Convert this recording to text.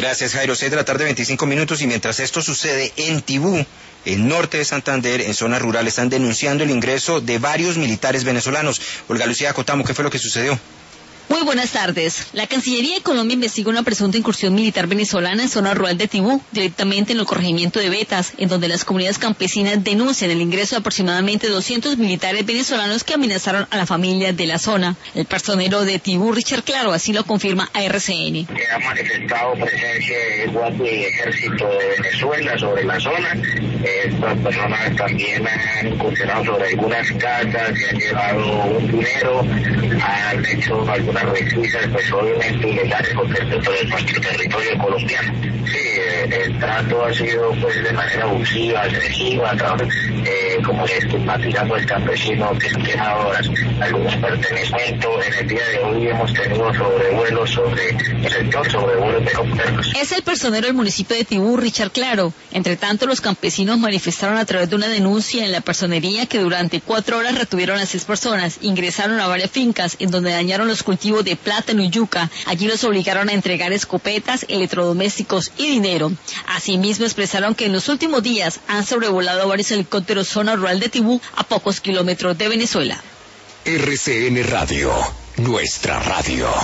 Gracias, Jairo. 6 de la tarde, 25 minutos, y mientras esto sucede en Tibú, el norte de Santander, en zona rural, están denunciando el ingreso de varios militares venezolanos. Olga Lucía Cotamo, ¿qué fue lo que sucedió? Muy buenas tardes. La Cancillería de Colombia investiga una presunta incursión militar venezolana en zona rural de Tibú, directamente en el corregimiento de Betas, en donde las comunidades campesinas denuncian el ingreso de aproximadamente 200 militares venezolanos que amenazaron a la familia de la zona. El personero de Tibú, Richard Claro, así lo confirma a RCN. Que ha manifestado presencia de Guardia y Ejército de Venezuela sobre la zona. Estas personas también han incursionado sobre algunas casas, se han llevado un dinero, han hecho algunas requisas, pues obviamente ilegales, porque esto es nuestro territorio colombiano. Sí, el trato ha sido pues de manera abusiva, agresiva, como estigmatizando al campesino que se han quejado algunos pertenecimientos. En el día de hoy hemos tenido sobrevuelos sobre el sector, sobrevuelos de helicópteros. Es el personero del municipio de Tibú, Richard Claro. Entre tanto, los campesinos manifestaron a través de una denuncia en la personería que durante 4 horas retuvieron a 6 personas, ingresaron a varias fincas en donde dañaron los cultivos de plátano y yuca. Allí los obligaron a entregar escopetas, electrodomésticos y dinero. Asimismo, expresaron que en los últimos días han sobrevolado varios helicópteros zona rural de Tibú, a pocos kilómetros de Venezuela. RCN Radio, nuestra radio.